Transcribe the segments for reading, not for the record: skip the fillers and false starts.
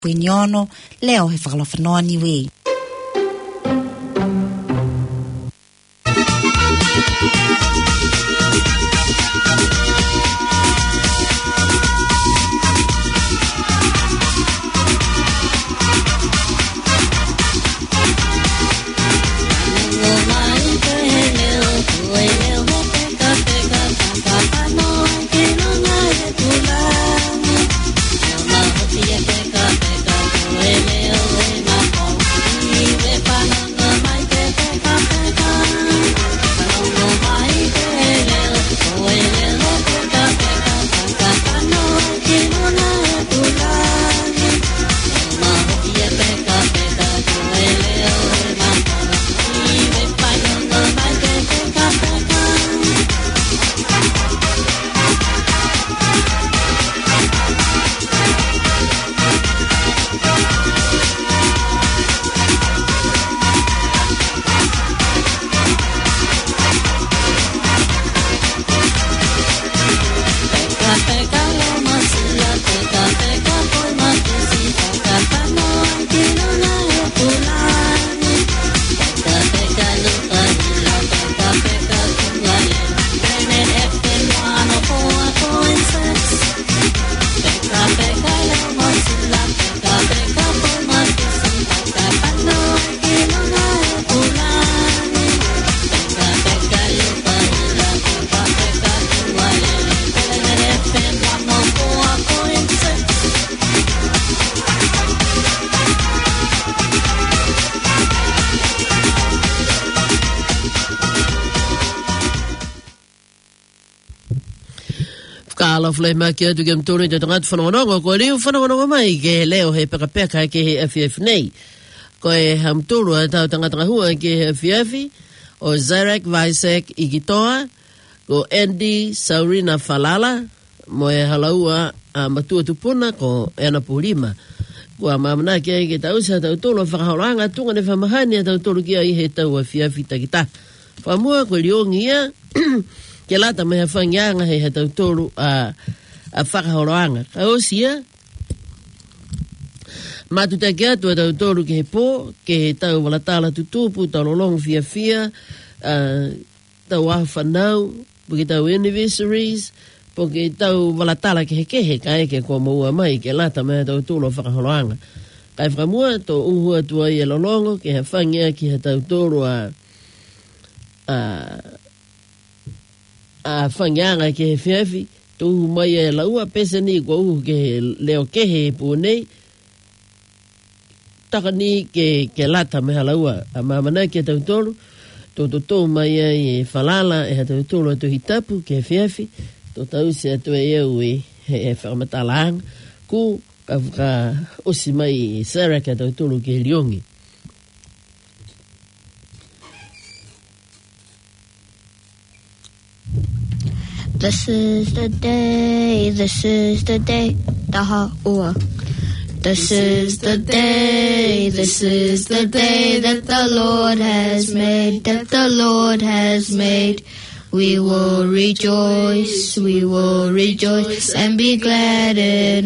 Puiniono, leo he whakalawhanoa ni we. Flay makia tu gam tone te tangat whanonga ko leo whanonga mai ke leo he peka ke he FF nei ko e ham turu tau tangata hua ke he FF o Zarek Vaisek Igitoa ko Andy Saurina Falala mo e halaua matua tupuna ko Ena Purima ko mamana ke tau sa tau tolo whakahauranga tunga ne whamahani tau tolo kia i he tau FF takita whamua ko liongia ke lata me whangianga he tau tolu a whakahoroanga. Ka osia, matuta ke atu tau tolu ke he pō, ke he tau walatala tutupu, tau lolongu fia, tau aha whanau, po ke tau anniversaries, po ke tau walatala ke he kehe, ka eke ko maua mai, ke lata me tau tolu a whakahoroanga. Kai whamua, tō uhua tua i e lolongo, ke he whangia ki he tau tolu a whangianga ke he whiawhi, tōhu mai e laua pesa ni kua uhu ke he leo kehe e pūnei, taka ni ke lata meha laua, a mamana ke tau tolu, tō mai e whalala e ha tau tolu atu hitapu ke he whiawhi, tō tau se atu e au e he whakamatalaanga, ku ka osi mai e Sarah ke tau tolu ke he liongi. This is the day, taha ua. This is the day that the Lord has made, We will rejoice and be glad in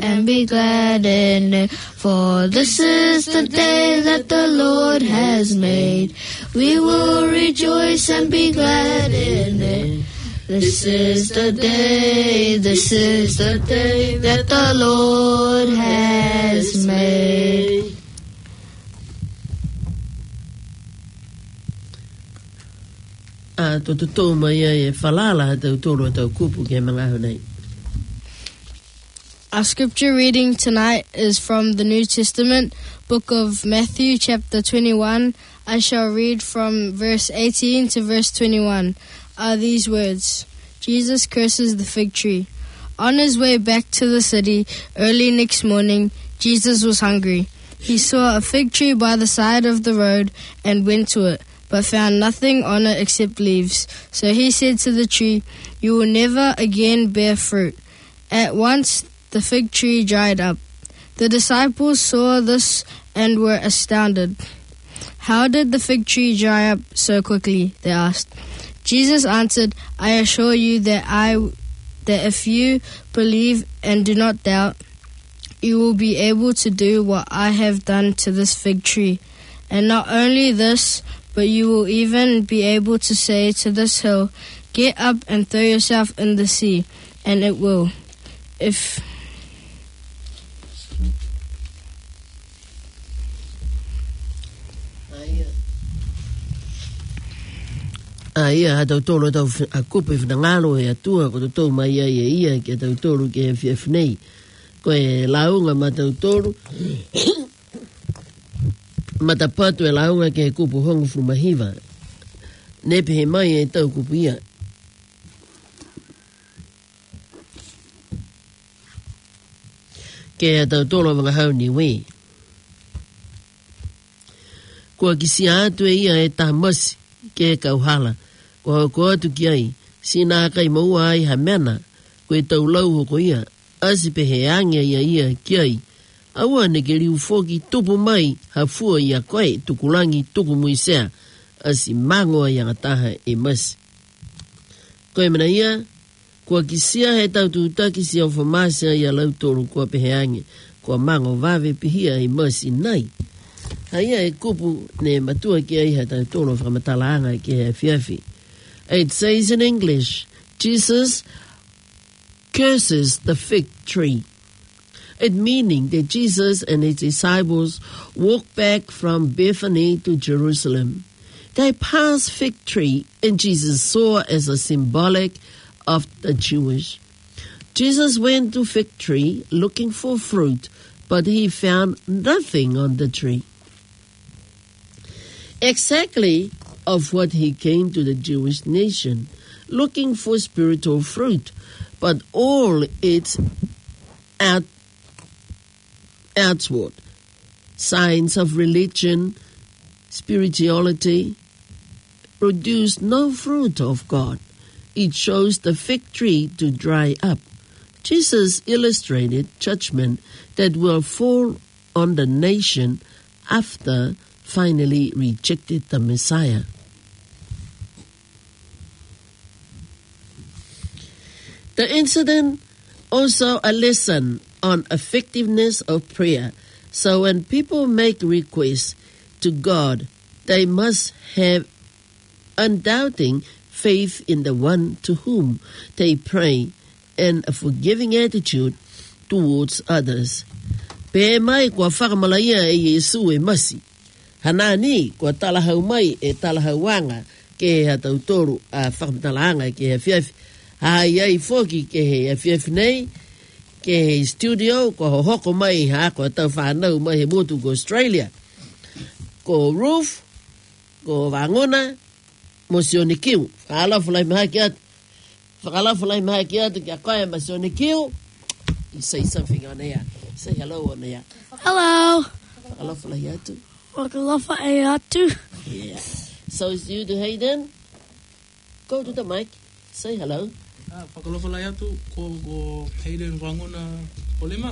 it, For this is the day that the Lord has made. We will rejoice and be glad in it. This is the day that the Lord has made. Tō mai e whalala tau tōru tau kupu ke mga honei. Our scripture reading tonight is from the New Testament, book of Matthew, chapter 21. I shall read from verse 18 to verse 21. Are these words. Jesus curses the fig tree. On his way back to the city, early next morning, Jesus was hungry. He saw a fig tree by the side of the road and went to it, but found nothing on it except leaves. So he said to the tree, "You will never again bear fruit." At once the fig tree dried up. The disciples saw this and were astounded. "How did the fig tree dry up so quickly?" they asked. Jesus answered, "I assure you that if you believe and do not doubt, you will be able to do what I have done to this fig tree. And not only this, but you will even be able to say to this hill, get up and throw yourself in the sea, and it will. If ia tau tolo tau a kupe whanangalo e atua ko tau mai ai e ia ke tau tolo ke FF nei ko e launga ma tau tolo ma ta patu e launga ke kupu hongu fumahiva nepe he mai e tau kupu ia ke tau tolo wanga hau ni we kua kisia atu e ia e tahamasi ke kauhala ko atu ki ai sina kai maua ai ha mena ko e tau lau ko ia asi pe he angia ia ki ai aua ne ke liu foki tupu mai ha fua ia koe tukulangi tuku muisea asi mangoa ia ngataha e masi ko e mena ia kua kisia he tau tutaki si au famasia ia lau toru kua pe he angia kua mango vave pihia e masi nai haia e kupu ne matua ki ai ha tau tono whakamatalaanga ki he fiafi. It says in English, Jesus curses the fig tree. It meaning that Jesus and his disciples walked back from Bethany to Jerusalem. They passed fig tree and Jesus saw as a symbolic of the Jewish. Jesus went to fig tree looking for fruit, but he found nothing on the tree. Exactly of what he came to the Jewish nation, looking for spiritual fruit, but all its outward signs of religion, spirituality, produced no fruit of God. It shows the fig tree to dry up. Jesus illustrated judgment that will fall on the nation after finally rejected the Messiah. The incident also a lesson on effectiveness of prayer. So when people make requests to God, they must have undoubting faith in the one to whom they pray and a forgiving attitude towards others. Pe mai kua whakamalaia e Yesu e masi. Hanani kua talahau mai e talahau wanga ke he tautoru a whakamatalaanga ke he fiafi. Hai ai foki ke he fiafi nei, ke he studio kua hoko mai ha kua tau whanau mai he motu ko Australia. Ko Ruth, ko Wangona, mo Sione Kiu. Whakalafu lai maha ki atu. Whakalafu lai maha ki atu ki a koe ma Sione Kiu. You say something on air. Say hello on air. Hello. Whakalafu lai atu. Whakalafu ai atu. Yeah. So it's you to Hayden. Go to the mic. Say hello. Whakalofa lai atu ko Hayden Wangona Polema.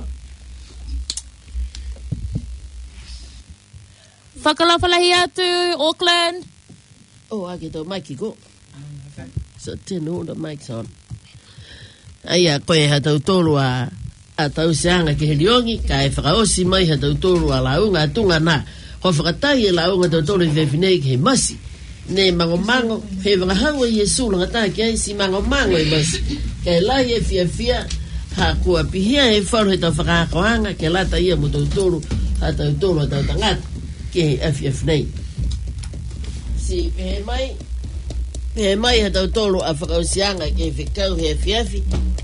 Whakalofa lai atu Auckland. Oh, I get the mic go. Okay. So turn all the mics on. Aia, koe ha tau tolu a tau seanga ke he liongi, ka e whakaosi mai ha tau tolu a launga atunga nā. Ho whakatai e launga tau tolu i whewhinei ke he masi. Ne mango, he wangahau e Yesu langa tā ki ai si mango e masi. Ka e lai e fia, ha kua pihia e wharu he tau whakaakaoanga, ke lata ia mo tau tolu, ha tau tolu a tau tangata, ke he whewhinei. Si he mai ha tau tolu a whakausianga ke whikau he fiafi.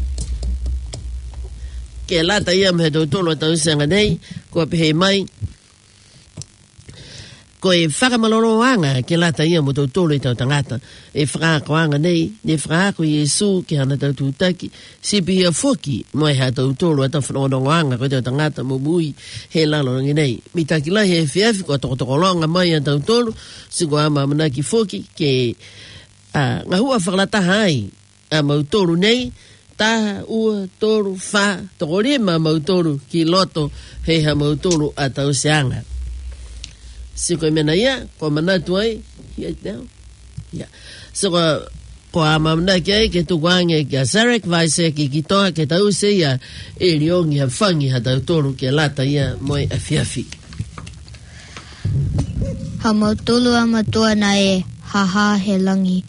Ke lata ia me tau tolu a tau sianga nei, kua he mai. Ko e whakamalonoanga ke lata ia mo tau tolu i tau tangata. E whakakoanga nei, ne whakako Yesu ke hana tau tūtaki, si pihia foki mo e ha tau tolu a tau whanongoanga ko tau tangata mo mui he lalongi nei. Mi takila he fiafi ko tokotokolonga mai a tau tolu, si ko ama manaki foki ke ngahua whakalataha ai a mautolu nei, taha, ua, tolu, wha, tokorima mautolu ki loto he ha mautolu a tau seanga. Si koe mena ia, ko manatu ai, here now. Yeah. So ko a mamna ke tukuange ke Sarek vai se ki toa ke tau se ia e riongi ha whangi ha tau tolu ke lata ia moe a fiafi. Ha mautolu a matua na e haha he langi.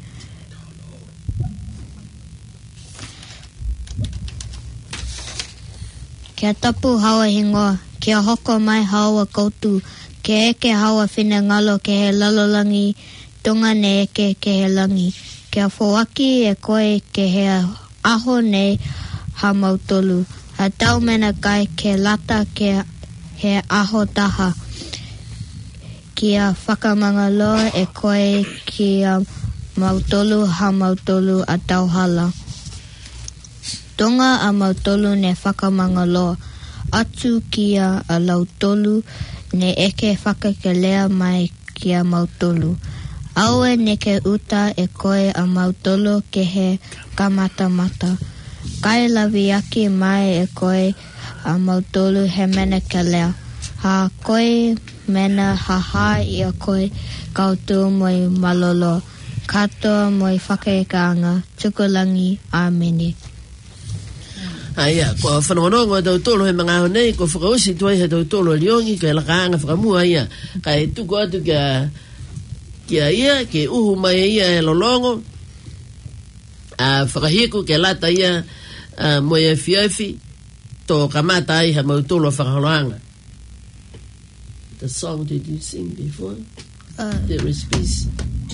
Kia tapu hawa hingoa, kia hoko mai hawa koutu, ke eke hawa whina ngalo ke he lalolangi, tunga ne eke ke he langi. Kia whawaki e koe ke he aho nei ha mautolu. Ha tau mena kai ke lata ke he aho taha. Kia whakamangaloa e koe kia mautolu ha mautolu a tauhala. Tonga a mautolu ne whakamangaloa. Atu kia a lautolu ne eke whakakelea mai kia mautolu. Aue ne ke uta e koe a mautolu ke he kamata-mata. Kai lawi aki mai e koe a mautolu he mena kelea. Ha koe mena haha i a koe kautu moi malolo. Katoa moi whakaekaanga. Tukulangi. Amene. Aia, ko whanongonongo tau tolo he mga honei, ko whakausi tuai he tau tolo liongi, ka lakaanga whakamua ia, ka e tuku atu kia ia, ke uhu mai ia he lolongo, whakahiku ke lata ia, moe e fiafi, to kamata ai ha mautolo whakaholoanga. The song did you sing before? There is peace.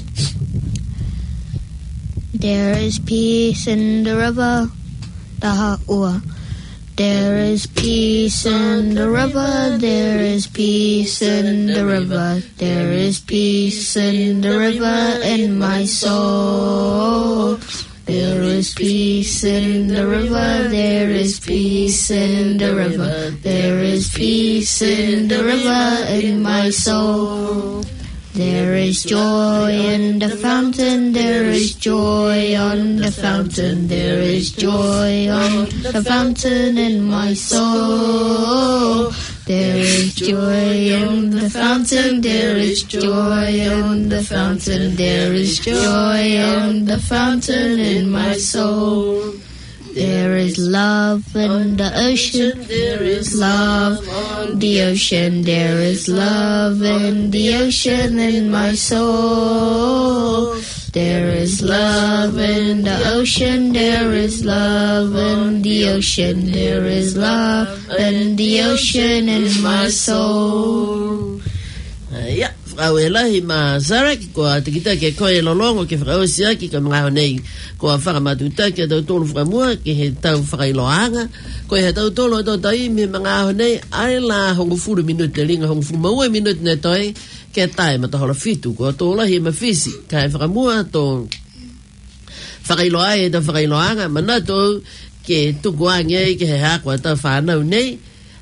There is peace in the river. Taha ua. There is peace in the river. There is peace in the river. There is peace in the river in my soul. There is peace in the river. There is peace in the river. There is peace in the river in my soul. There is joy in the fountain, there is joy on the fountain, there is joy on the fountain in my soul. There is joy on the fountain, there is joy on the fountain, there is joy on the fountain in my soul. There is love in the ocean, there is love on the ocean, there is love in the ocean in my soul. There is love in the ocean, there is love in the ocean, there is love in the ocean in my soul. Yeah. Whakauelahi ma Sarek, ko a tikita ke koe lolongo ke whakausi aki ka mga honei, ko a whakamatuta ke tau tolu whakamua ke he tau whakailoanga, ko he tau tolu tau tai me mga honei, ai la hongo furu minute linga, hongo furu maua minute ne toi, ke tai ma tahola fitu, ko a tola he mawhisi, ka he whakamua to whakailoa e tau whakailoanga, mana tau ke tukuange ke he hako a tau whanau nei,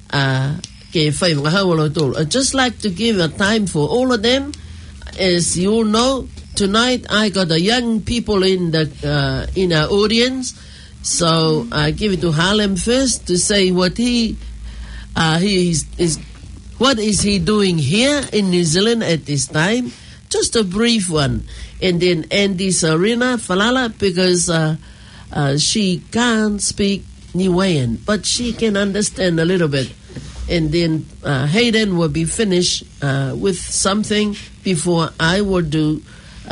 I'd just like to give a time for all of them. As you all know, tonight I got the young people in our audience. So I give it to Harlem first to say what what is he doing here in New Zealand at this time. Just a brief one. And then Andy Sarina Falala, because she can't speak Niuean, but she can understand a little bit. And then Hayden will be finished with something before I will do.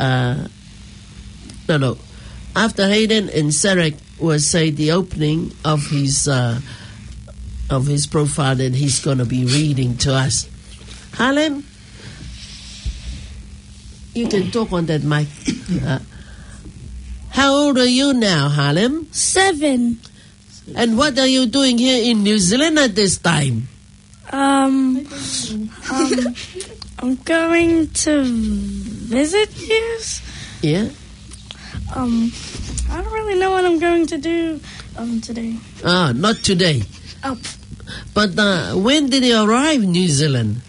After Hayden and Sarek will say the opening of his profile that he's going to be reading to us. Harlem, you can talk on that mic. How old are you now, Harlem? 7. And what are you doing here in New Zealand at this time? I'm going to visit you. Yeah. I don't really know what I'm going to do today. Not today. Oh. But when did you arrive in New Zealand?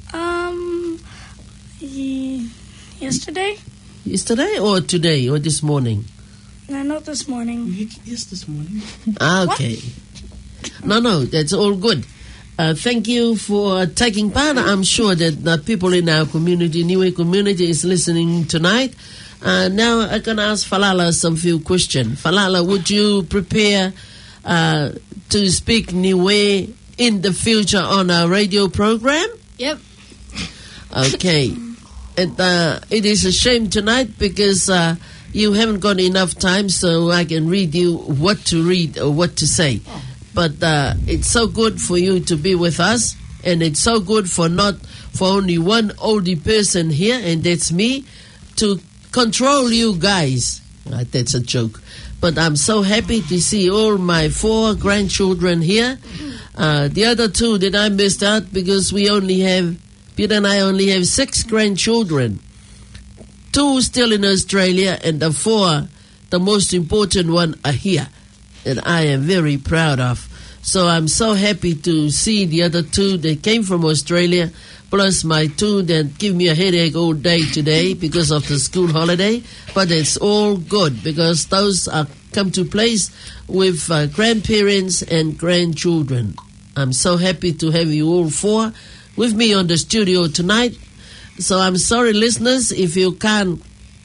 Yesterday. Yesterday or today or this morning? No, not this morning. Yes, this morning. Okay. No, that's all good. Thank you for taking part. I'm sure that the people in our community, Niue community, is listening tonight. Now I'm going to ask Falala some few questions. Falala, would you prepare to speak Niue in the future on our radio program? Yep. Okay. It is a shame tonight because you haven't got enough time so I can read you what to read or what to say. But it's so good for you to be with us, and it's so good for only one oldie person here, and that's me, to control you guys. That's a joke. But I'm so happy to see all my 4 grandchildren here. The other 2 that I missed out because Peter and I only have 6 grandchildren. 2 still in Australia, and the 4, the most important one, are here. And I am very proud of. So I'm so happy to see the other 2 that came from Australia, plus my 2 that give me a headache all day today because of the school holiday. But it's all good because those are come to place with grandparents and grandchildren. I'm so happy to have you all 4 with me on the studio tonight. So I'm sorry, listeners, if you can't,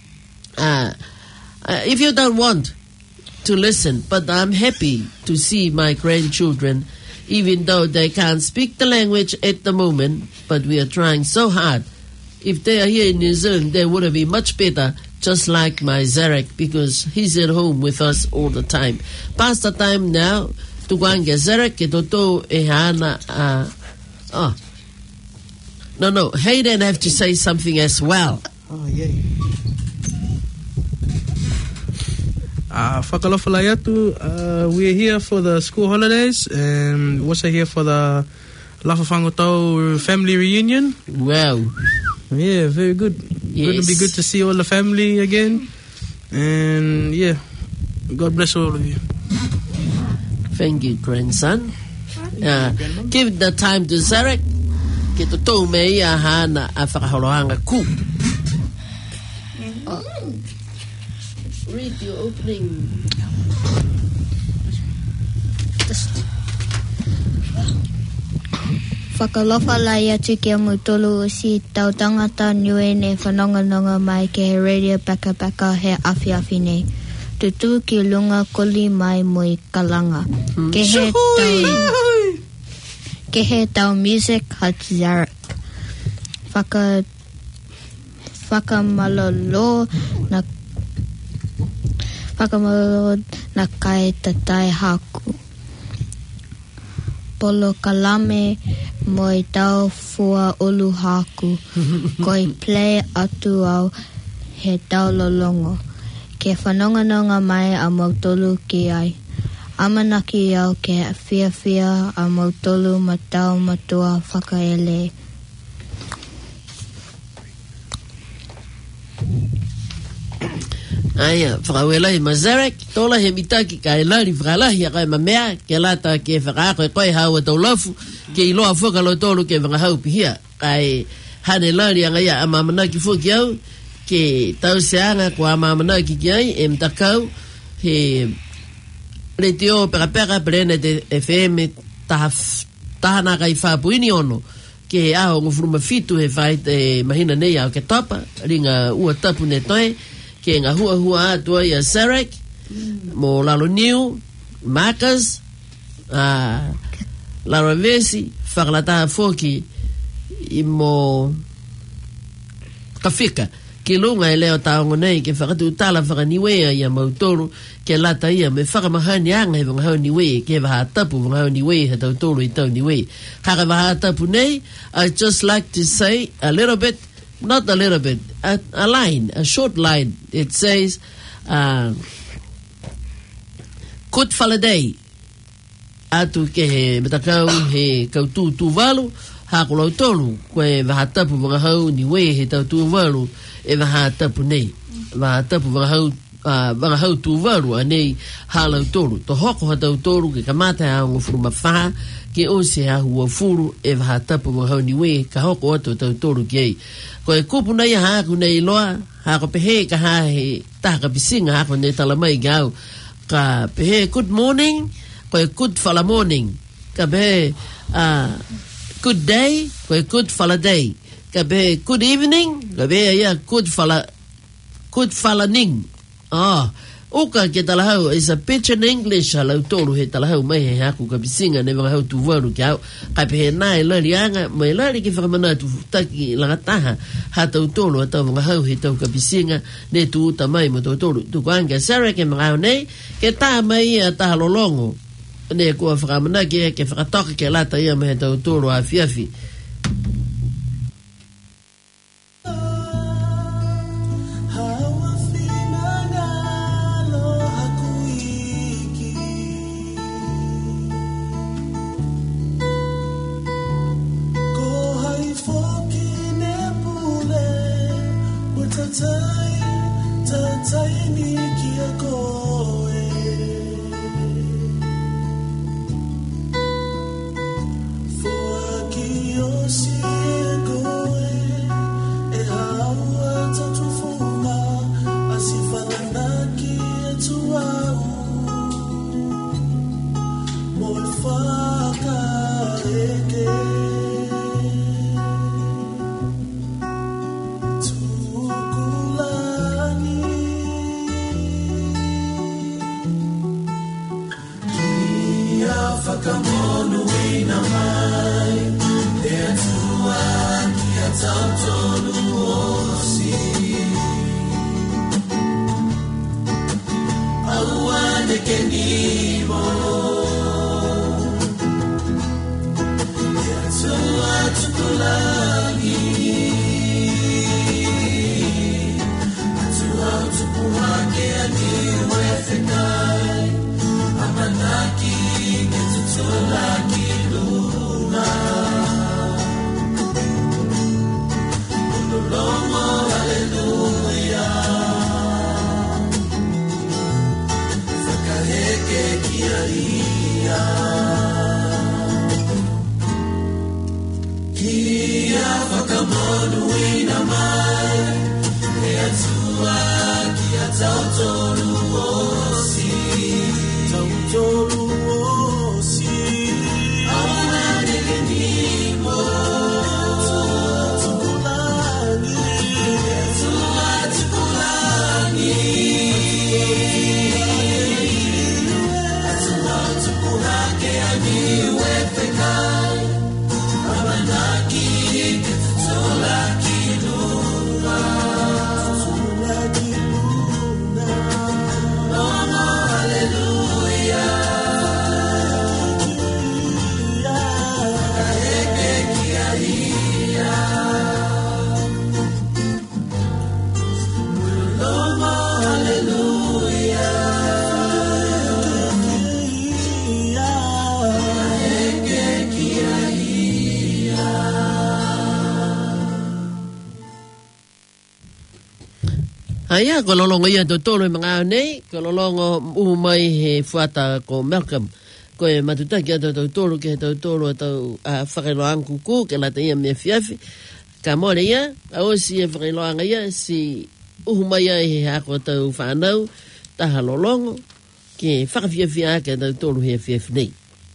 if you don't want to listen, but I'm happy to see my grandchildren, even though they can't speak the language at the moment, but we are trying so hard. If they are here in New Zealand, they would have been much better, just like my Zarek, because he's at home with us all the time. Past the time now, to go and get Zarek, ke toto e hana, No, Hayden have to say something as well. Oh, yeah. Whakalofalai atu, we're here for the school holidays, and we're also here for the Lafafangotau family reunion. Wow. Yeah, very good. Yes. It'll be good to see all the family again. And yeah, God bless all of you. Thank you, grandson. Give the time to Zarek. Ke to tau me ia hana a whakaholoanga ku. Read your opening. Whakalofalai atu ki amu tolu o si tau tangata niue ne whanonganonga mai ke he radio paka he awhi nei. Tutu ki lunga koli mai mui kalanga. Ke he tau music hat Zarek. Whakamalolo na kai tatai haku. Polo kalame moi tau fua ulu haku. Koi play atu au he tau lolongo. Ke whanonganonga mai a mautolu ki ai. Amanaki au ke whiawhia a mautolu matau matua whakaele. Aia, whakawelai ma Zarek, tola he mitaki ka e lari whakalahi a kai ma mea, ke lata ke whakaako e koe hau e tau lafu, ke iloa whakalo tolu ke whakahau pihia, kai hane lari anga ia a mamanaki whuki au, ke tau seanga ko a mamanaki ki ai, e mtakau, he retio peka perene te FM tahana kai whapuini ono, ke he aho ngufuruma fitu he whai te mahina nei au ke tapa, ringa ua tapu ne toi, ke ngā hua atua i a Zarek, mo Lalo Niu, Marcus, Lara Vesi, whakalataha whoki i mo kawhika, ke lunga e leo taongo nei, ke whakatu tala whakaniwea i a mautoro, ke lata ia me whakamahani anga he wangahau niwe, ke waha tapu wangahau niwe, he tautoro i tau niwe. Kaka waha tapu nei, I'd just like to say a little bit, not a little bit, a line, a short line. It says, Kut Faladei, atu ke he metakau he kautu tuvalu, hako lau tolu, koe wahatapu wangahau ni we he tau tuvalu, e wahatapu nei. Wahatapu wangahau tuvalu, anei halau tolu. To hoko ha tau tolu ke kamata hao ngufuru mawhaha, ke ose ha hua furu, e wahatapu wangahau ni we, ka hoko atu tau tolu ki ei. Ko e kupu nei haku nei loa, hako pehe ka hae taka pisinga hako nei talamai gau. Ka pehe good morning, ko e good fala morning. Ka pehe good day, ko e good fala day. Ka pehe good evening, ka pehe ia good Kut Falaning. Uka ke talahau is a pitch in English halau tolu he talahau mai he haku ka bisinga ne wanga hau tuwaru ki au ka pe he nai lari anga mai lari ki whakamana tu taki langataha ha tau tolu a tau wanga hau he tau ka bisinga ne tu uta mai mo tau tolu tu kuanga Sarah ke mga hau nei ke tā mai a taha lolongo ne kua whakamana ke whakatoka ke lata ia me he tau tolu a fiafi Aia, ko lolongo ia to tolo mga nei, ko lolongo umai he fuata ko Malcolm. Ko e matutaki ato tau tolo ke tau tolo tau whakeloang kuku ke lata ia mea fiafi. Ka more ia, au si e whakeloanga ia, si umai ai he hako tau whanau, taha lolongo, ke whakafiafia ke tau tolo he fiafi nei.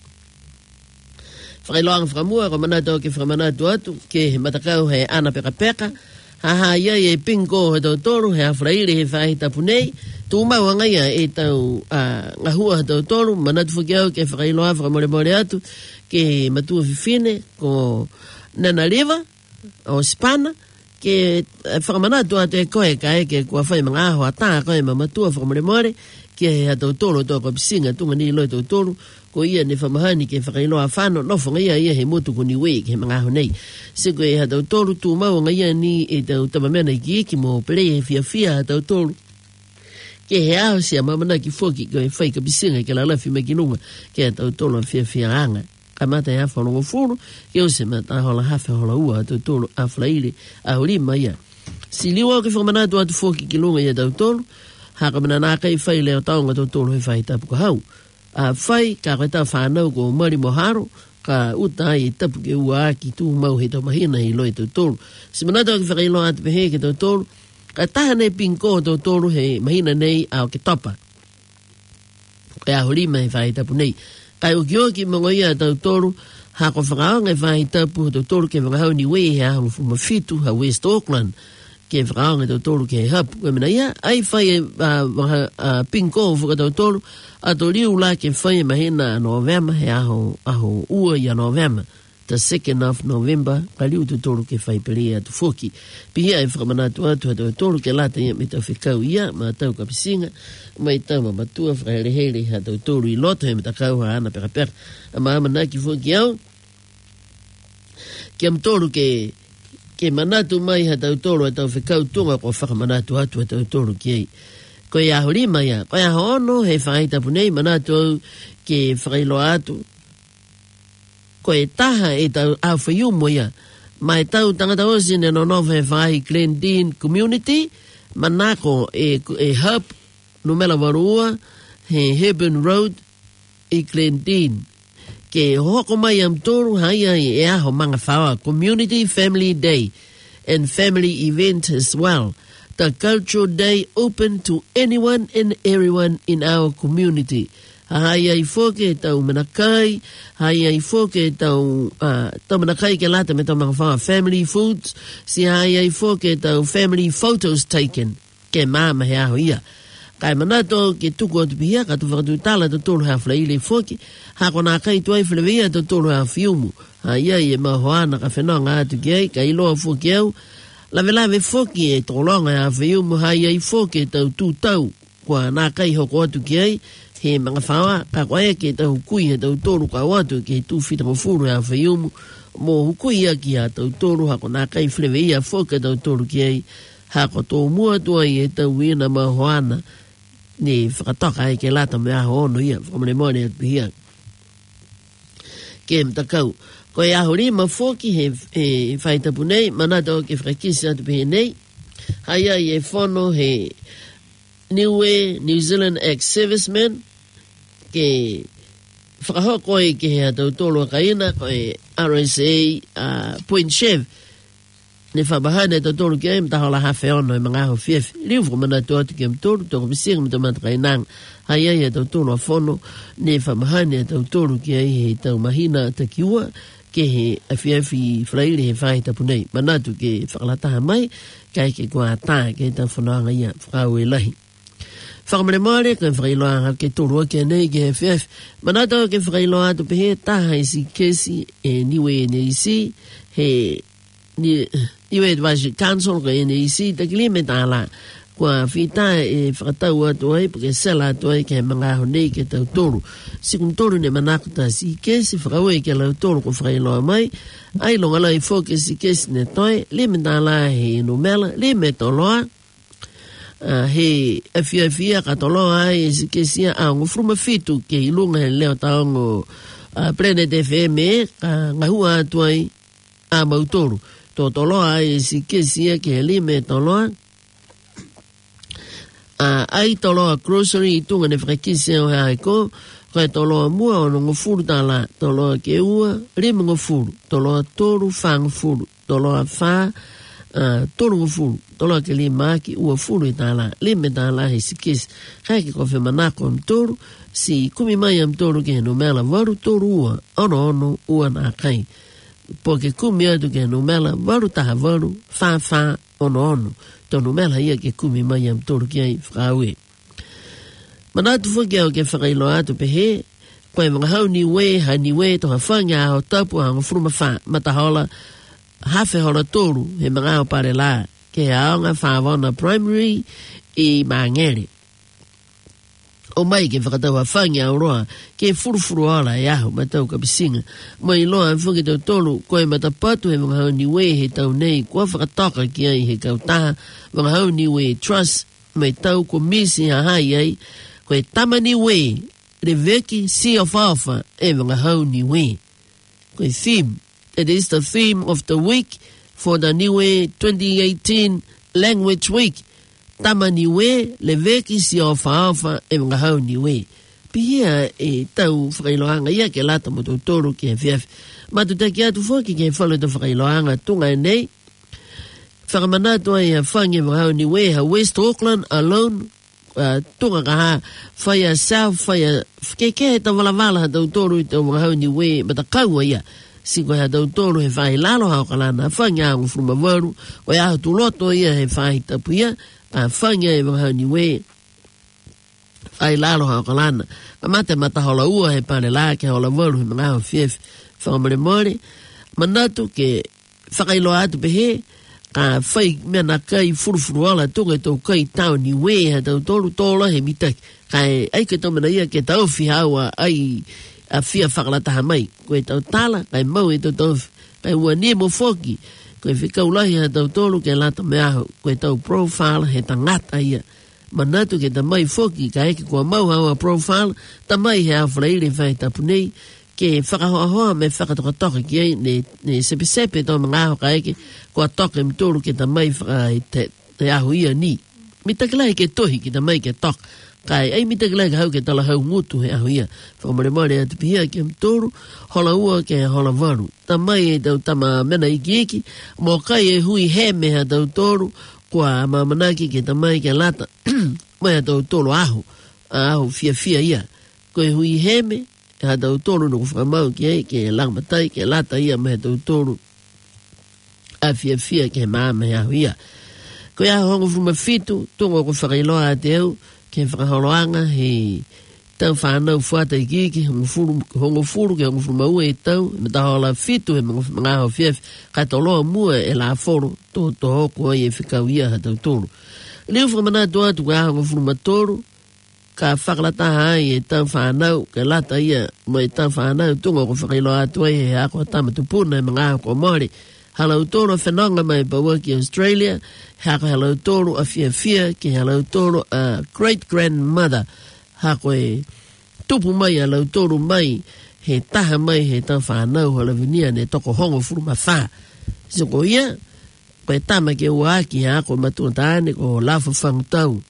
Whakeloanga whakamua, ko manatau ke whakamanatu atu, ke matakau he ana peka peka, haha ia e pingo he tau tolu he awhraire he whahi tapu nei tu mauanga ia e tau ngahua he tau tolu manatu whakiau ke whakailoa whakamore atu ke matua whiwhine ko Nana River o Spana ke whakamanatu atu e koe ka ke kua whai mga aho ata koe ma matua whakamore ke he tau tolu tau ka pisinga tunga ni loi tau tolu ko ia ne whamahani ke whakailoa whano nofo ia he motu ko ni wei ke mga aho nei se ko e tau tolu tu mau nga ia ni e tau tamamena ki mo pere he fia tau tolu ke he aho sia mamana ki foki ko e whai ka pisinga ke la lafi me ki lunga ke tau tolu fia anga ka mata e awha longo furu ke o se mata hola hafe hola ua tau tolu a whalaire a hulima ia si liwa ke whamanatu atu foki ki lunga ia tau tolu haka mana naka i whai leo taonga tau tolu he whai tapu ka hau a whai ka koe tau whanau ko mari moharo ka uta i tapu ke ua ki tu mau he tau mahina i loi tau tolu. Si manata o ki whakailo atu pehe ke tau tolu, ka taha nei pinko tau tolu he mahina nei au ke topa. Ka aho lima he whai tapu nei. Ka ukioki mongo ia tau tolu, ha ko whakaonga e whai tapu tau tolu ke whakahau ni wei he aho mawhitu ha West Auckland. ke whakaonga tau tolu ke hap. Koe mena ia, ai whai pinko whuka tau tolu, ato liu la ke whai mahina November, he aho ua ia November, the 2nd of November, ka liu tau tolu ke whai pere atu whoki. Pihia e whakamanatu atu tau tolu ke lata ia me tau whikau ia, ma tau ka pisinga, mai tau ma matua whakahere ha tau tolu I loto he me takau ha ana pera. Ama amana ki whoki au, ke am tolu ke manatu mai ha tau tolu ha tau whikau tunga ko whakamanatu atu ha tau tolu ki ei. Ko ia hori mai a, ko ia hono he whakaita punei manatu au ke whakailoa atu. Ko e taha e tau au whaiumo ia, mai tau tangata osi ne no nova he whakai Glendine Community, manako e hub, numela warua, he Hebron Road, I Glendine. Ke hoko mai am toru haia I aho manga whaua, Community Family Day, and family event as well. The cultural day open to anyone and everyone in our community. Haia I whoke tau manakai, haia I whoke tau manakai ke lata me tau mga whaua family foods, si haia I whoke tau family photos taken, ke mama he aho ia. Kai manato ke tuku atu pihia, ka tu whakatu tala tu tolu hea whalaile whoki, hako nā kai tuai whalawia tu tolu hea whiumu. Haia I mahoana ka whenonga atu ki ei, ka iloa whoki au, lawe whoki e tolonga hea whiumu, haia I whoki tau tūtau, kua nā kai hoko atu ki ei, he mga whaua, ka koe ke tau hukui he tau tolu ka watu ke tu whita mawhuru hea whiumu, mo hukui ia ki a tau tolu, hako nā kai whalawia whoki tau tolu ki ei, hako tō mua tua I e tau wina mahoana, ni whakatoka e ke lata me aho ono ia, whakamane mone atu hia. Ke mtakau, ko e aho rima whoki he whaitapu nei, manata o ke whakakisi atu pihe nei, haia I e whono he New Zealand ex-serviceman, ke whakahoko e ke hea tau tolo kaina, ko e RSA Point Chev, ne whabahane tau tolu ki ai mtahola hawhi ono e mga aho whiefi. Riu whakamana tu atu ki am tolu, toko pisinga mta mata kainang, hai ai e tau tolu a whono, ne whamahane tau tolu ki ai he tau mahina ta kiua, ke he awhiawhi whalaile he whahi tapu nei. Manatu ke whakalataha mai, kai ke kua tā ke tau whanoanga ia, whakau e lahi. Whakamane maare, kai whakailoa ke tolu ake nei ke he whiefi. Manatu ke whakailoa atu pehe, taha I si kesi e niwe e nei si, he Iwe Advisory Council ko NEC takili me tāla kua whita e whakatau atu ai puke sela atu ai ke mga honei ke tau tolu. Sikum tolu ne manakuta si kesi whakaue ke lau tolu ko whakailoa mai ai longa lai fōke si kesi ne toi le me tāla he numela le me toloa he awhiawhia ka toloa ai si kesi a ngufruma fitu ke ilunga he leo taongo Planet FM ka ngahua atu ai a mautolu. Toloa ai si kesia ke lime toloa ai toloa grocery itunga ne whakakisia o hea ko koe toloa mua o nungo furu tala toloa ke ua rima ngo furu toloa toru whang furu toloa wha toru ngo furu toloa ke lima aki ua furu I tala lime tala he si kes kai ke kowe manako am toru si kumi mai am toru ke no mela waru toru ua ono ua na kai porque kumi atu ke numela waru taha waru, wha ono, to numela ia ke kumi mai am toru ki ai whakaue. Manatu whuki au ke whakailo atu pehe, koe mga hau ni we, toha whanga au tapu hanga fruma wha, matahola, hawhi hola toru, he mga au pare la, ke aonga whawana primary I Mangere. O mai ke whakatau a whangi au roa, ke furufuru ala e aho matau ka pisinga. Mai loa an whangi tau tolu, koe matapatu he mga hau niwe he tau nei, kua whakatoka ki ai he kautaha, mga hau niwe trust, mai tau ko misi ha hai ai, koe tama niwe, reveki si of alpha, e mga hau niwe. Koe theme, it is the theme of the week for the Niue 2018 Language Week. Tama niwe, leveki si alfa e mga hau niwe. Pihia e tau whakailoanga ia ke lata mo tōru ki he whiawhi. Matutaki atu whoki ke whalo tau whakailoanga tunga nei. Whakamanatu ai a whangi mga hau niwe ha West Auckland alone. Tunga ka ha whaia south, whaia keke he tau wala tau tōru I tau mga hau niwe. Mata kaua ia. si koe hatau tōru he whai lalo hao kalana whanga o fruma waru o ia tu loto ia he whai tapu ia pa whanga e wangahau ni we whai lalo hao kalana a mate mata hola ua he pane la ke hola waru he mga hao fief whangamare more manatu ke whakailo atu pehe ka whai mena kai furufuru ala tunga tau kai tau ni we hatau tōru tōla he mitaki kai ai ke tau mana ia ke tau whihaua ai a fia whakalataha mai. Koe tau tala, kai mau e tau tau, kai ua nie mo foki, koe whikaulahi ha tau tolu ke lata me aho, koe tau profile he tangata ia. Manatu ke ta mai foki, ka eke kua mau hawa profile, ta mai he awhaleire whai tapu nei, ke whakahoahoa me whakatokatoka ki ei, ne sepe tau mga aho ka eke, kua toke mitolu ke ta mai te aho ia ni. Mitakilai ke tohi ki ta mai ke toka, kai ai mita kelai hau ke tala hau ngutu he aho ia whakamare atu pihia ke mtoru hola ua ke hola waru tamai e tau tama mena iki mo kai e hui he me ha tau toru kua mamanaki ke tamai ke lata mai ha tau toru aho fia ia ko e hui he me ha tau toru no whakamau ke langmatai ke lata ia me ha tau toru a fia ke maama he aho ia ko ia hongo fruma fitu tungo ko whakailoa te au ke whakaholoanga he tau whanau whata i kiki hongo furu ke hongo furu e tau me tahola fitu he mga hao fief kai toloa mua e la foro to hoko ai e whikau ia ha tau tolu liu whakamana atu ka hongo furu matoru ka whakalataha ai e tau whanau ke lata ia mo e tau whanau tunga ko whakailoa atu ai he ako tamatupuna e mga hao mori halau toro whenonga mai paua ki Australia, hako halau toro a fia ki halau toro a great-grandmother, hako e tupu mai halau toro mai, he taha mai he tau whanau hala vinia ne toko hongo furu mawha. So ko ia, ko e tama ke uaki hako matua taane ko lafa whangutau.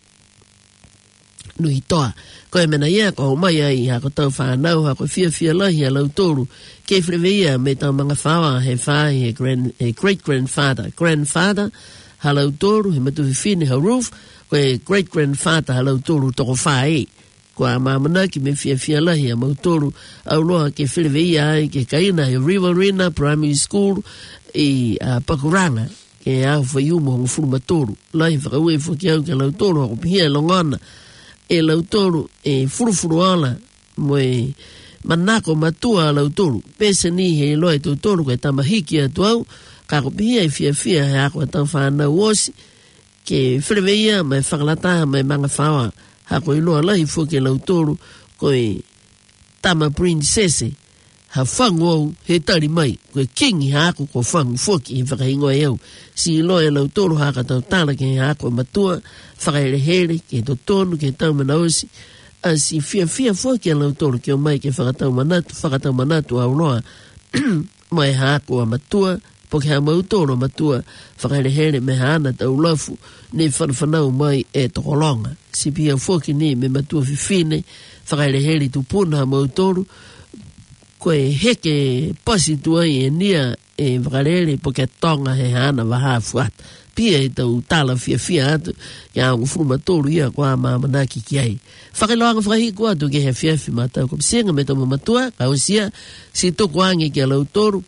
Nui toa, ko e mena ia ko mai ai hako tau whanau, hako fia lahi halau toro, ke freveia me tau mga whawa he whae he great-grandfather halau toru he matu whiwhine ha roof ko e great-grandfather halau toru toko whae ko a mamanaki me fia lahi a mau toru au loa ke freveia ai ke kaina he Riverina Primary School i Pakuranga ke au whaiumo hongo furuma toru lahi whakaue whaki au ke lau toru hako pihia longona e lau toru e furufuru ala mo e manako matua lau tolu pese ni he loe tu tolu ke tamahiki atu au kako pihia i fia he ako tau whanau osi ke whireweia mai whakalataha mai manga whawa hako i loa lahi fuke lau tolu koe tama princesse ha whangu au he tari mai koe kingi hako ko whangu fuki i whakahingoa eu si loe lau tolu haka tau tala ke he ako matua whakahere ke to tonu ke tau mana osi asi fia fuki lau tolu ke o mai ke whakatau manatu au loa mai haako a matua po ke ha mau tolu matua whakahere me haana tau lafu ne whanau mai e tokolonga si pia fuki ni me matua fifine whakahere tu puna ha mau tolu koe heke pasi tuai e nia e whakahere po ke tonga he haana waha fuata pia e tau tala fia atu ia ang furuma toru ia kua mamanaki ki ai. Whakiloanga whakahiku atu ke he fia matau kopsenga me tau matua kausia si toku ange ki alau toru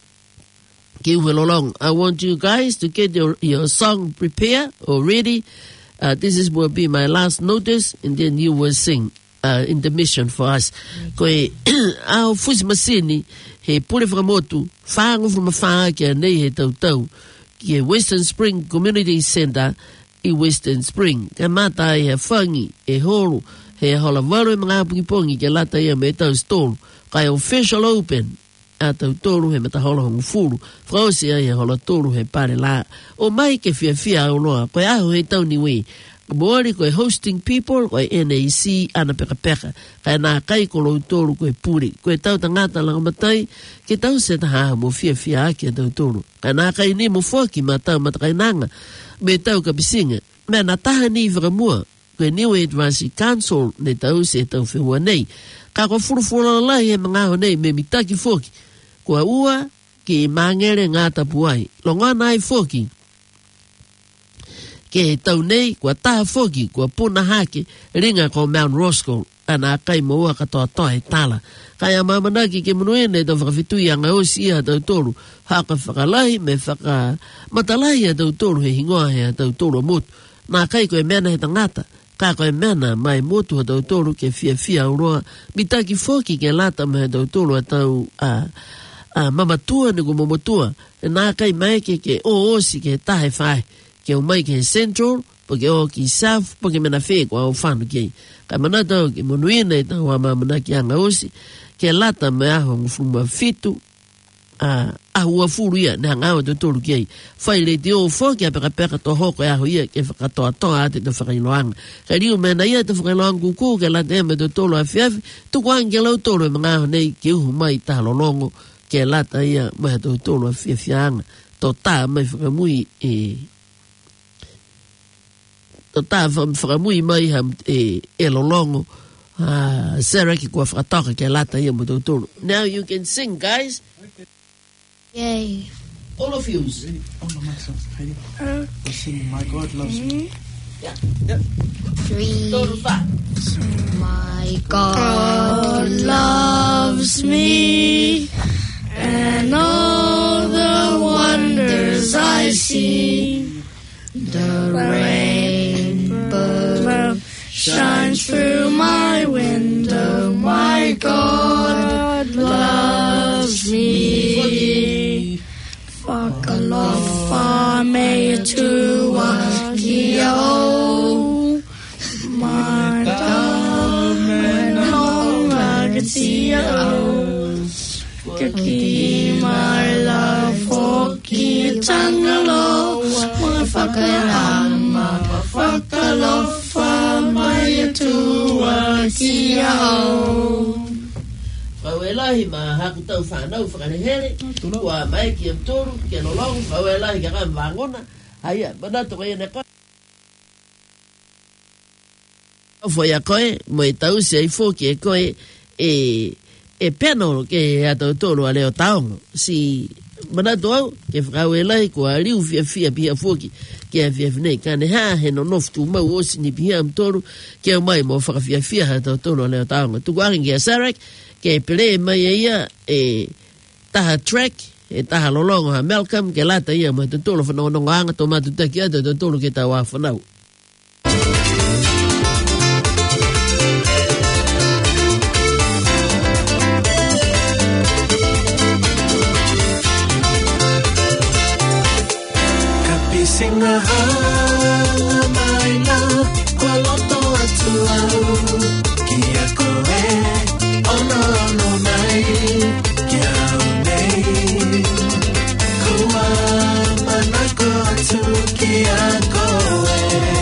ki uwe lolong. I want you guys to get your song prepared or ready. This will be my last notice and then you will sing intermission for us. Koe au fusi masini he pule whakamotu whaangu furuma whaa ki anei he tau ki Western Spring Community Center i Western Spring. Ka mata e whangi, e horo, he hola waru e mga apungipongi ke lata ia me tau stolu. Ka e official open a tau toru he mata hola hongu furu. Whausi ai e hola toru he pare la. O mai ke fia au loa, koe aho he tau niwe. Moari koe hosting people, koe NAC, ana peka. Ka nā kai ko lau toru koe puri. Koe tau tangata langamatai, ke tau se taha mo fia aki a tau toru. Ka nā kai ni mo fuaki ma tau matakai nanga, me tau ka pisinga. Mea nā taha ni whakamua, koe New Advisory Council ne tau se tau whiua nei. Ka ko furufura lai he mga ho nei, me mitaki fuaki. Koa ua, ki mangere ngā tapuai. Longa nai fuaki. Ke tau nei, kua taha foki, kua puna hake, ringa ko Mount Roscoe, ana kai moa katoa toa he tala. Kai a mamanaki ke munuene tau whakawhitu i anga osi ia tau tolu haka whakalahi me whaka matalahi a tau tolu he hingoa he a tau tolu motu. Nā kai koe mena he tangata, ka koe mena mai motu a tau tolu ke fia uroa, mitaki foki ke lata me a tau tolu a tau mamatua ni ko momotua, e nā kai mai ke o osi ke tahe whae, ke o mai ke central, po ke o ki south, po ke mena whee ko au whanu kei. Kai mana tau ke monuina e tau a mamana ki anga osi, ke lata me aho ngufuma fitu, ahua furu ia, ne hanga awa tau tolu kei. Whai le te o whoki a peka to hoko e aho ia, ke whakatoa toa ate te whakailoanga. Kai rio mena ia te whakailoanga kuku, ke lata eme tau tolu a whiawhi, tuku ange lau tolu e mga aho nei, ke uhu mai taha lolongo, ke lata ia mai tau tolu a whiawhianga. To tā mai whakamui to tā whakamui mai e lolongo, Sarah ki kua whakatoka ke lata ia mo tau tolu. Now you can sing, guys. Yay. All of you. We'll sing My God Loves Me. Yeah. 3. Total 5. My God loves me, and all the wonders I see. The rainbow shines through my window. My God loves me. Whakalofa me tua ki au. My God no ragati au. Kaki my love for ki tangalo. My whakarama. Whakalofa me tua ki au. Whauelahi ma haku tau whanau whakarehere, kua mai ki am toru, ki anolongu, whauelahi ka kam wangona, haia, manato kai ane koe. Fwoi a koe, mo e tau se ai fōki e koe, e penoro ke a tau toru a leo taongo, si manato au, ke whauelahi kua riu fia pia fōki, ke a fia finei, ka ne haa he no noftu mau osi ni pia am toru, ke au mai mo whakafia a tau toru a leo taongo. Tuku aking ki a Sarak, ke pele mai ia taha track e taha lolongo ha Malcolm ke lata ia ma te tolo whanonga anga to matu taki ata te tolo ke tau a whanau. Kapi singa hanga mai la kwa loto atu au ki a koe ono mai kia nei kua manako atu kia koe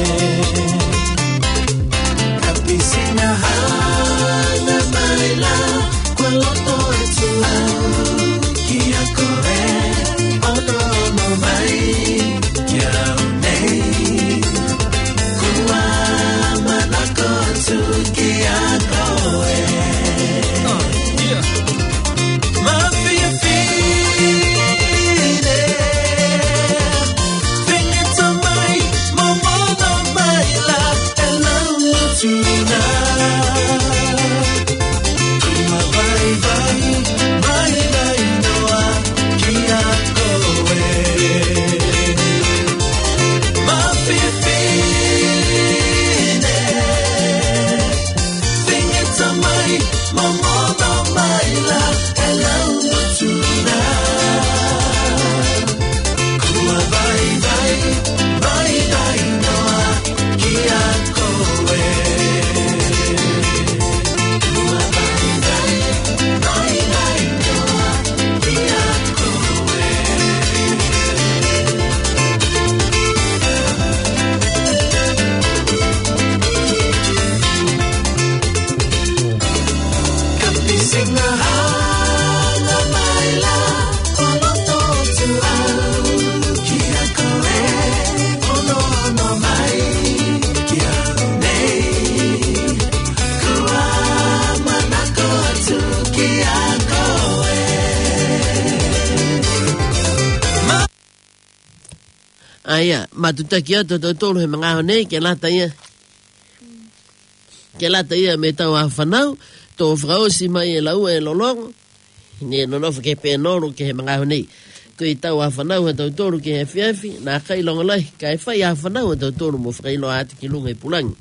kapi singa hanga mai la kwa loto atu au kia koe ono mai kia nei kua manako atu kia koe. Aia, matutaki ata tau tolu he mga nei ke lata ia. ke lata ia me tau a whanau, tō whakaosi mai e lau e lolongo, ne no nofa ke pēnoro ke he mga honei. Ko i tau a whanau a tau tōru ke he whiawhi, nā kai longa lai, ka e whai a whanau a tau tōru mo whakailo ati ki lunga i pulangi.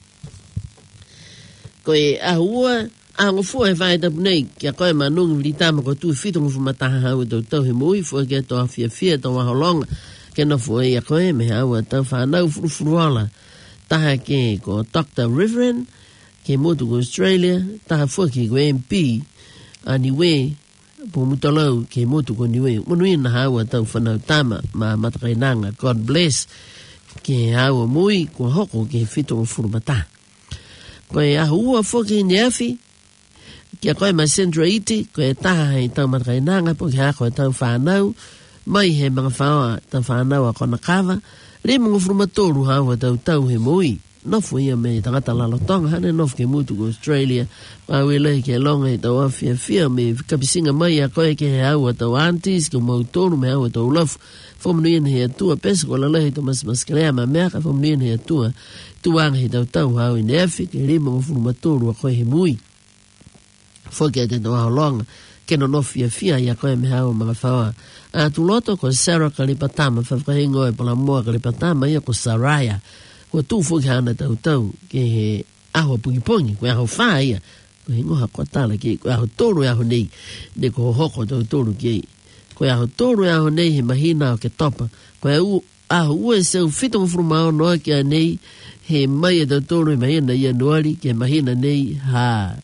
Ko e ahua, ngofua he whae tapu nei, kia koe manungu li tama ko tū whitongu whamataha hau e tau he mui, fua ke tō a whiawhia tau a holonga, ke no fua i a koe me hau a tau whanau furufuruala, taha ke ko Dr. Reverend, ke motu ko Australia, taha fua ki ko MP, a niwe, po mutolau ke motu ko niwe, munui na hau a tau whanau tama, ma matakainanga, God bless, ke hau a mui, ko hoko ke whitongu furumataha. Ko e ahua fua ki neafi, kia koe ma Sandra Iti, ko e taha hei tau matakainanga, po ke hako e tau whanau, mai he mga whaoa tau whanau a kona kawa, re mga whrumatoru hawa tau he mui, nofu ia me tangata lalotonga, hane nofu ke mutu ko Australia, mawe lehi ke longa he tau awhia me kapisinga mai a koe ke he hawa tau aunties, ke mautoru me hawa tau lafu, whamunuien he atua, pesa ko lalehi tau maskelea ma meaka, whamunuien he atua, tuanga he tau hawa i neafi, ke re mga whrumatoru a koe he mui, whoke a te tau aholonga, ke no nofia ia koe me hawa mga whaoa. A tu loto ko Sarah Kalipatama, whawhakahingo e pala moa Kalipatama, ia ko Saraya, ko tu fuki hana tau, ke he aho pungipongi, ko aho wha ia, ko he ngoha kua tala ke, ko aho toru aho nei, ne ko hoko toru ke, ko aho toru aho nei he mahina o ke topa, ko aho ue seu whito mawhurumao noa ke a nei, he mai e toru he mahina ia nuari, ke mahina nei ha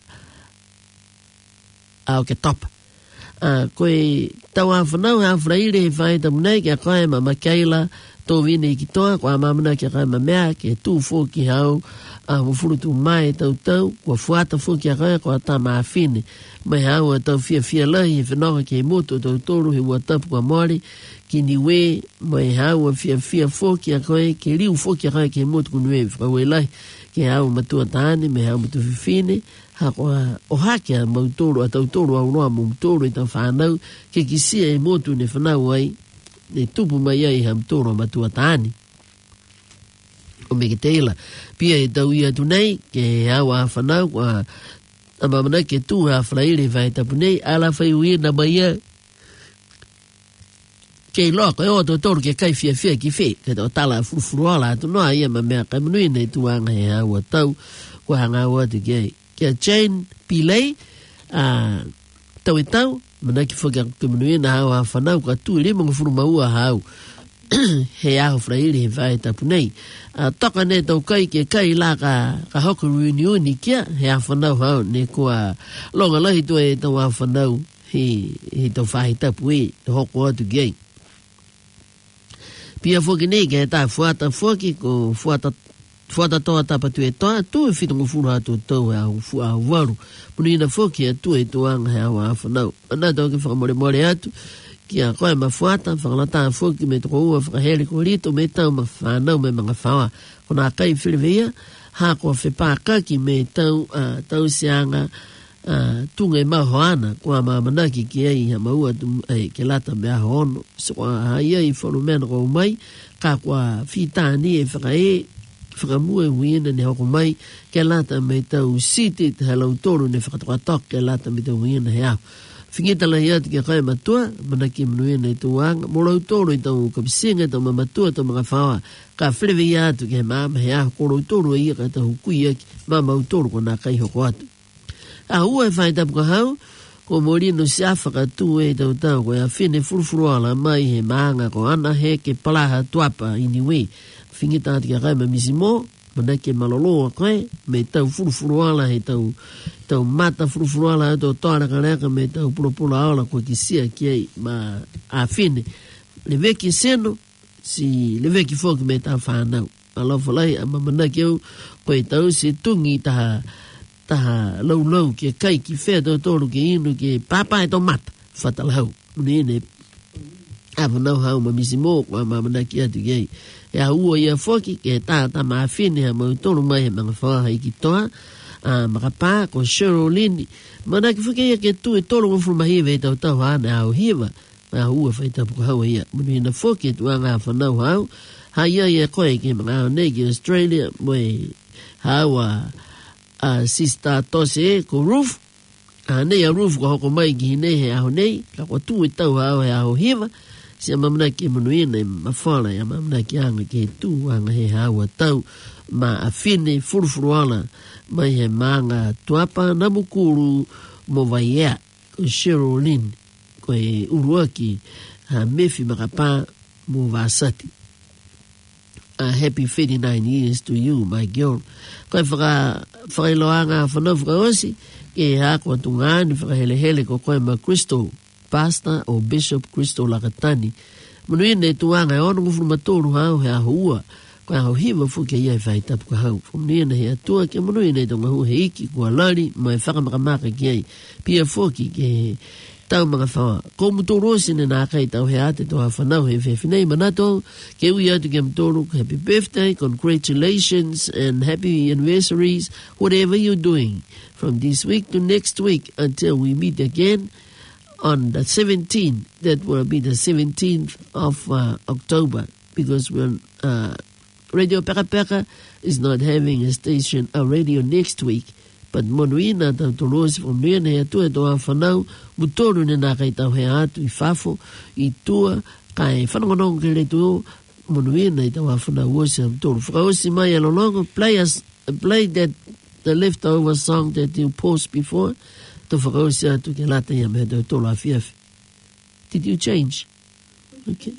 ao ke topa. Koe tau a whanau a whraire he whae tamu nei kia koe ma makaila tō vine i ki toa, ko a mamana kia koe ma mea, ke tū fō ki hau, a wafuru tu mai tau, kua fuata fō kia koe, ko a tā maa whine, mai hau a tau fia lahi, he whanoka ke moto tau tōru, he ua tapu kua mori, ki niwe, mai hau a fia fō kia koe, ke riu fō kia koe ke moto kunuwe, whakawe lahi, ke hau matua tāne, mai hau matu whiwhine, hakoa o hake a mautoro, a tautoro au roa mautoro i tau whanau, ke kisia e motu ne whanau ai, ne tupu mai ai ha mtoro matua tāni. O me ke teila, pia e tau ia tu nei, ke hawa a whanau, a mamana ke tu a whalaire vai tapu nei, ala whai ui na mai ia, ke loko, e o tautoro ke kai fia ki whi, ke tau tala furufuruala, atu noa ia ma mea kai manui nei tuanga he hawa tau, ko hanga hawa tu kei. Kia Jane Pillay, tau e tau, mana ki whaka kumanui na hau a whanau, ka tu i rima ngafuru maua hau, he aho whairi he whae tapu nei. Toka ne tau kai ke kai la ka hoka reunioni kia, he a whanau hau, ne kua longa lahi tua e tau a whanau, he tau whahi tapu e, te hoko atu gei. Pia whoki nei, ke he tā fuata whoki, ko fuata toa tapatu e toa, tu e whitongo fura atu tau e au waru. Puni ina whoki a tu e tuanga he awa a whanau. Ana tau ki whakamore atu, ki a koe ma fuata, whakalata a whoki me toko ua whakahele ko rito me tau ma whanau me mga whawa. Kona kai whiriwea, ha kua whepākaki me tau sianga tunga e maho ana, kua mamanaki ki ei ha maua ke lata me aho ono. So kua hai ei whanumena ko umai, ka kua whitani e whakae, whakamua huina ne hoko mai, ke lata me tau siti te halau toru ne whakatokatok, ke lata me tau huina he au. Whingita lahi atu kia kai matua, mana ki manuina i tuanga, morau toru i tau kapisinga, tau mamatua, tau mga whawa, ka whilewe i atu ke maama he au, korau toru i ka tau hukui aki, maama au toru ko nā kai hoko atu. A hua e whai tapu ka hau, ko morino si awhaka tu e tau tau, ko e a whine furufuruala mai he maanga, ko ana he ke palaha tuapa iniwe, whingita ati kia kai ma misi mō, mana ke maloloa koe, me tau furufuruala he tau mata furufuruala he tau toara kareka me tau pulapula aola koe ki sia ki ei ma a whine. Le veki seno, si le veki whoki me tau whanau. Alofa lai, ama mana ke au, koe tau se tungi taha lau ke kai ki whea tau toru ke inu ke papa e tau mata, whatalau. Unene, awanau hau ma misi mō, kwa ma mana ki atu ke ei. E a ua ia whoki ke tāta maa whine ha mautoro mai he mga whaha i ki toa, makapā ko Cheryl Lini. Mana ki whake ia ke tu e toro ngofuru mahiwe e tau tau hana au hiwa, a ua whaitapu ko hawa ia. Munu ina whoki e tuanga a whanau hau, ha ia ia koe ke mga au nei ki Australia, moe hawa Sister Tose ko Ruth. Nei a Ruth ko hoko mai ki nei he aho nei. Ka kua tu e tau hao he aho hiva. Sia mamana ki manuina e mawhala ya mamana ki anga ki he tu anga he hao a tau. Ma a whine furufuruala mai he maanga tuapa namukuru mo vai ea. Ko Cheryl Lynn. Ko e uruaki mefi makapa mo vasati. Happy 39 years to you, my girl. Koe whakailoanga whanau whakaosi, ke hako atungani whakahelehele ko koe ma Crystal, Pastor o Bishop Crystal Lakatani. Manuina e tuanga e ono ngufuru matoru hao he aho ua, koe aho hiva fuke ia e whaitapu ka hau. Manuina he atua ke manuina e tonga hu he iki kua lari, mai whakamakamaka ki ai. Pia fuki ke tau mga whawa. Ko mutoro sine nā kai tau he ate toha whanau he whewhinei manato. Ke ui atu ke mutoro, happy birthday, congratulations and happy anniversaries, whatever you're doing. From this week to next week until we meet again on the 17th. That will be the 17th of October because we're, Radio Peka Peka is not having a radio next week. But monuina tau tolosi from nea ne atua toa whanau, mutoro ne nā kai tau he atu I whafo, I tua, kai whanongonong ke le tuo, monuina I tau whanau osi am toro. Whakaosi mai alolongo, play that, the leftover song that you post before, to whakaosi atu ke lata ia mea tau tolo a fiafi. Did you change? Okay.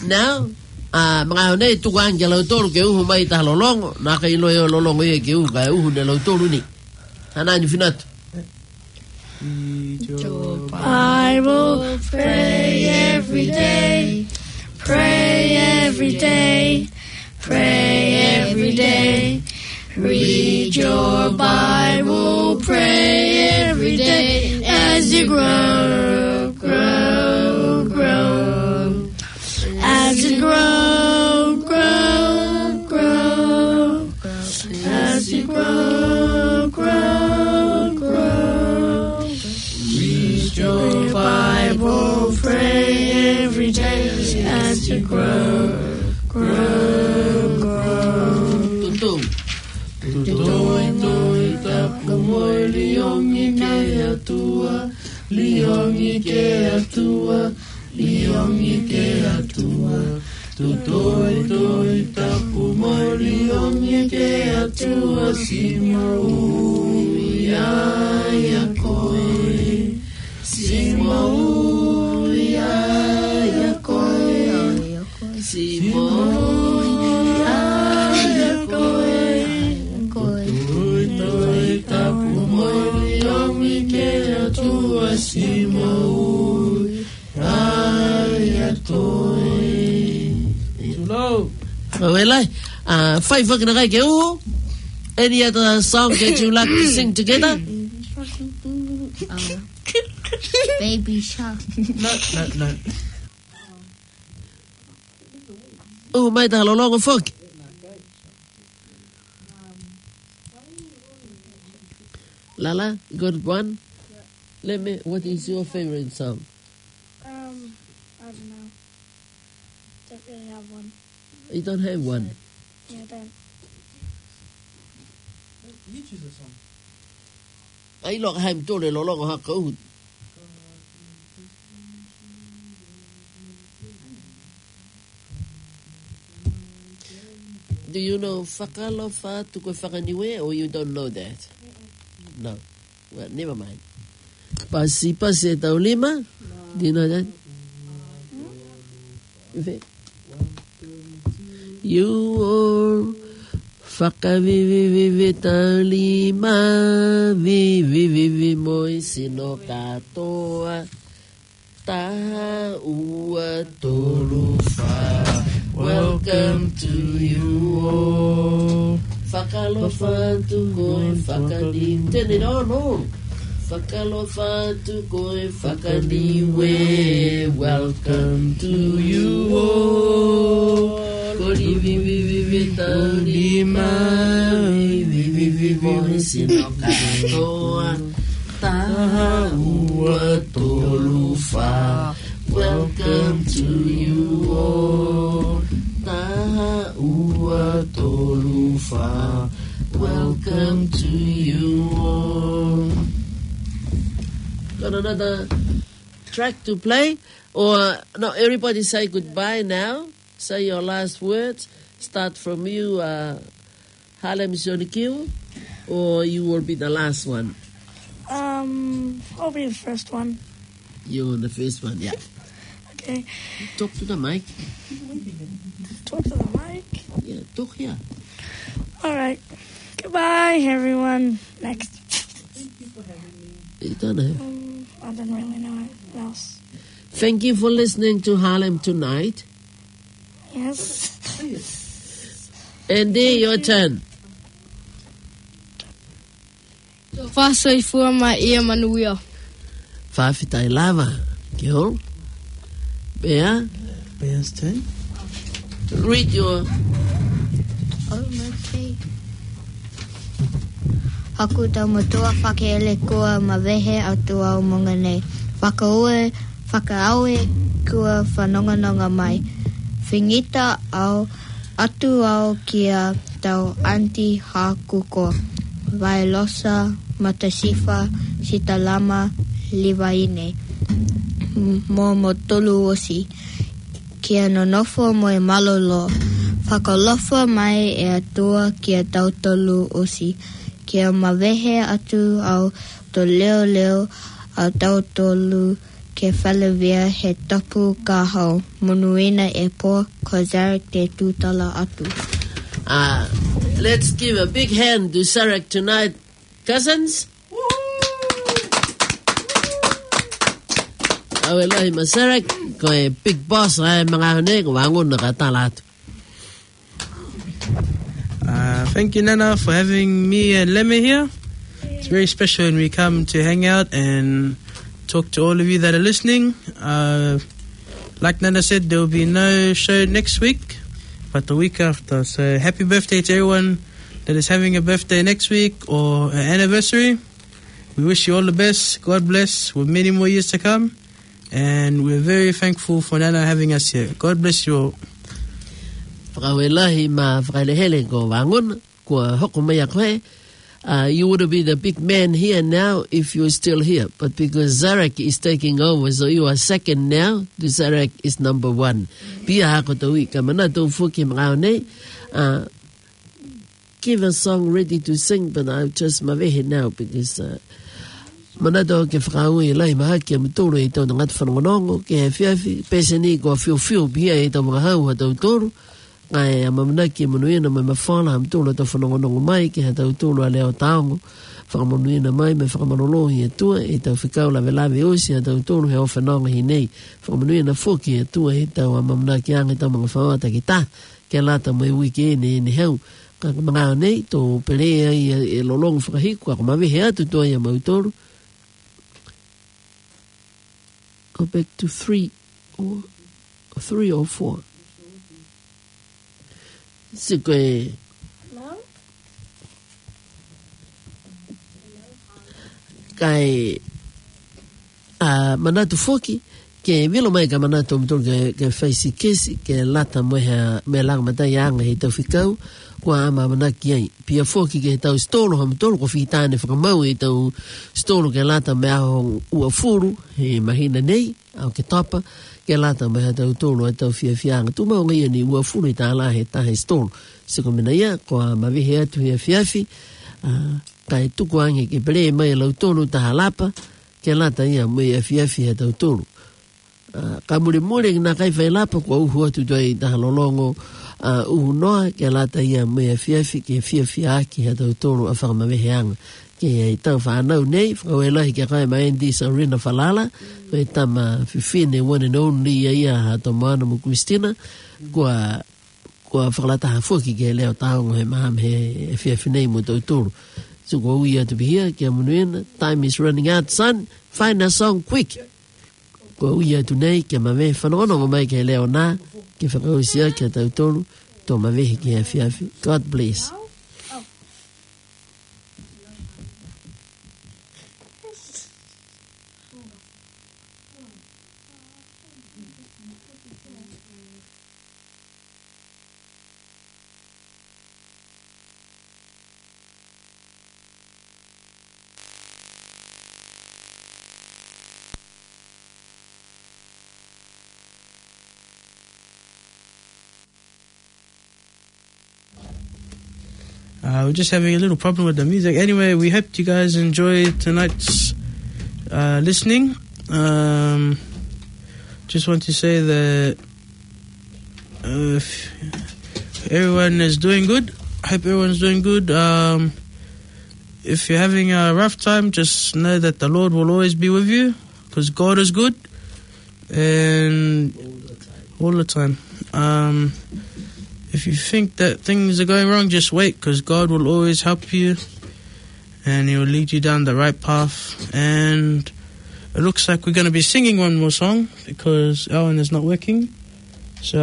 now, mga hone tukan ke lau tolu ke uhu mai ta lolongo, na ka ilo yo lolongo ye ke uhu ka uhu ne lau tolu ni. Hana ni finatu. I will pray every day, pray every day, pray every day. Read your Bible, pray every day as you grow, grow, grow. As you grow, grow, grow. As you grow, grow, grow. Read your Bible, pray every day as you grow, grow, grow. Tutoi tapu moi liongi ke atua, liongi ke atua, liongi ke atua. Tutoi tapu moi liongi ke atua, simau ya koe, simau ya koe, simau ya koe. Five fucking okay, any other song that you like to sing together? Baby Shark. No. Oh, my da long fuck. Lala, you got one? Let me, what is your favorite song? I don't know. Don't really have one. You don't have one. Yeah, I don't. You choose a song. Ay lo ham to le lo lo ha ko. Do you know Fakalofa to go Fakaniwe or you don't know that? No. Well, never mind. Pasi taulima? Do you know that? You are Fakavivi taulima, vivi moi sino katoa, taha ua tolufa. Welcome to you all. Fakalofa to go fakadi. Turn it on, no. Fakalofa to go fakadiwe. Welcome to you all. Kori vivi taulima, vivi voice no katoa, taha ua tolufa. Welcome to you all. Taha ua tolufa. Welcome to you all. Got another track to play? Or no, everybody say goodbye now. Say your last words. Start from you, Harlem Shonikiu, or you will be the last one? I'll be the first one. You're the first one, yeah. Okay. Talk to the mic. Talk to the mic. Yeah, talk here. All right. Goodbye, everyone. Next. You don't know. I don't really know what else. Thank you for listening to Harlem Tonight. Yes. Andy, your turn. Fasoi fua mai ia manuia. Fafitai lava. Kihol. Bea. Bear's turn. Read your... Okay. Haku tau matua whakeele kua mawehe atua o monga nei. Whakaaue kua whanonganonga mai. Whingita au atu au kia tau anti hakuko. Vailosa, matasifa, sitalama, livaine. Mo tolu osi. Kia nonofo mo e malolo. Whakalofa mai e atua kia tautolu osi. Kia mawehe atu au to leo au tautolu ke whalawea he tapu ka hau. Monuina e po, ko Zarek te tūtala atu. Let's give a big hand to Zarek tonight, cousins. Awelahi ma Zarek, ko e big boss ay mga hane, wangun nakatala atu. Thank you, Nana, for having me and Lemme here. It's very special when we come to hang out and talk to all of you that are listening. Like Nana said, there will be no show next week, but the week after. So happy birthday to everyone that is having a birthday next week or an anniversary. We wish you all the best. God bless, with many more years to come. And we're very thankful for Nana having us here. God bless you all. Whakawelahi ma whakalehele ko wangun, kua hoko mea koe. You would be the big man here now if you were still here. But because Zarek is taking over, so you are second now, the Zarek is number one. Pia hako taui, ka mana tau fuki mga nei. Give a song ready to sing, but I'll just mawehe now because mana tau ke whakaui lai maha ki amutoro i tau na ngatu whanongonongo, ke he whiawhi, pese ni ko whiu pia i tau mga hau ha tau toro. Ngai amamanaki manuina mai mawhala amtula tau whanongonongo mai ki ha tau tulu a leo taongo whakamanuina mai me whakamanolohi e tua e tau whikau la velawe osi ha tau tulu he o whanonga hi nei whakamanuina fuki e tua he tau amamanaki anga tau mga whawata ki ta ke lata mai wiki e ne hau ka mga nei tō pelea i lolongo whakahiku ako mawehe atu tua i a mautoro. Go back to 3 or 4. Sikwe kai manatu foki ke vilo mai ka manatu mtul ke faisi kesi ke lata me lang mata yang he to fikau kwa ama manaki ai pia foki ke tau stolo ham tolo ko fitane whakamau e tau stolo ke lata me aho ua furu he mahina nei au ke topa ke lata me ha tau tolo e tau fiafianga tu mau ngia ni ua furu i ta ala he tahe stolo siko mena ia kwa mawihe atu he fiafi kai tuku ange ke pere mai lau tolo taha lapa ke lata ia me e fiafi he tau tolo ka mure na kai whai lapa kwa uhu atu doi taha lolongo uhu noa ke lata ia me e fiafi ke fiafi aki he tau tolo a whakamawehe anga ke e tau whanau nei whakawelahi ke kai maendi sa rina falala me tama fifine one and only ia ha to mana mo Christina kwa whakalata hafuki ke leo taongo he maham he fiafi nei mo tau tolo so kwa ui atu bihia ke amunuina time is running out son find a song quick kwa ui atu nei ke mawe whanongonongo mai ke leo na ke whakausia ke tau tolo to mawehi ke fiafi. God bless. We're just having a little problem with the music. Anyway, we hope you guys enjoyed tonight's listening. Just want to say that everyone is doing good. I hope everyone's doing good. If you're having a rough time, just know that the Lord will always be with you because God is good and all the time. If you think that things are going wrong, just wait because God will always help you and He will lead you down the right path. And it looks like we're going to be singing one more song because Ellen is not working. So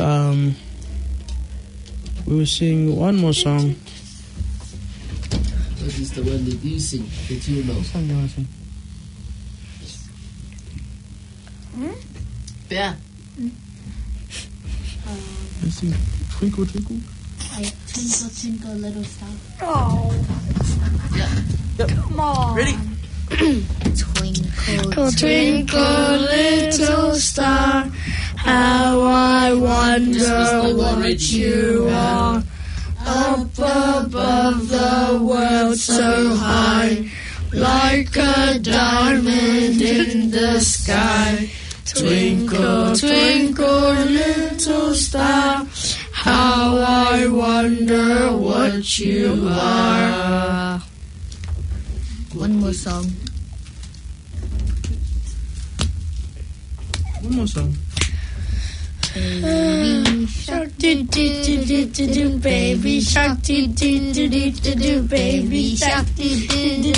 we will sing one more song. What is the one that you sing that you know? Song you want to sing? Yeah. Let's sing Twinkle, Twinkle. Twinkle, twinkle, little star. Oh, Yep. come on. Ready? Twinkle, Twinkle, little star, how I wonder what you are. Up above the world so high, like a diamond in the sky. Twinkle, twinkle, little star, how I wonder what you are. One more song. One more song. Baby shark, do do do do do do. Baby shark, do do do do do do. Baby shark, do do do